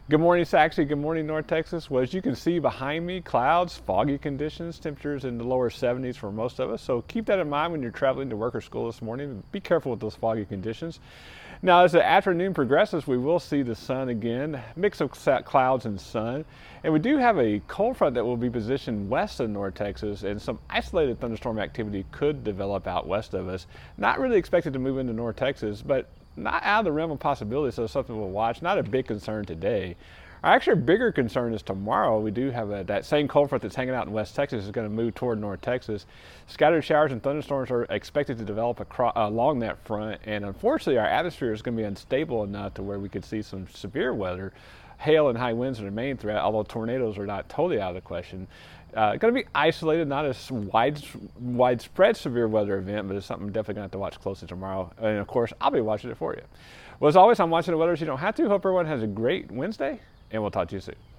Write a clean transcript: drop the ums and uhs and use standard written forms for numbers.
Good morning, Saxby. Good morning, North Texas. Well, as you can see behind me, clouds, foggy conditions, temperatures in the lower 70s for most of us. So keep that in mind when you're traveling to work or school this morning. Be careful with those foggy conditions. Now, as the afternoon progresses, we will see the sun again, mix of clouds and sun. And we do have a cold front that will be positioned west of North Texas, and some isolated thunderstorm activity could develop out west of us. Not really expected to move into North Texas, but not out of the realm of possibility, so something we'll watch. Not a big concern today. Our actually bigger concern is tomorrow. We do have that same cold front that's hanging out in West Texas is going to move toward North Texas. Scattered showers and thunderstorms are expected to develop along that front, and unfortunately our atmosphere is going to be unstable enough to where we could see some severe weather. Hail and high winds are the main threat, although tornadoes are not totally out of the question. Going to be isolated, not a widespread severe weather event, but it's something definitely going to have to watch closely tomorrow. And of course, I'll be watching it for you. Well, as always, I'm watching the weather so you don't have to. Hope everyone has a great Wednesday, and we'll talk to you soon.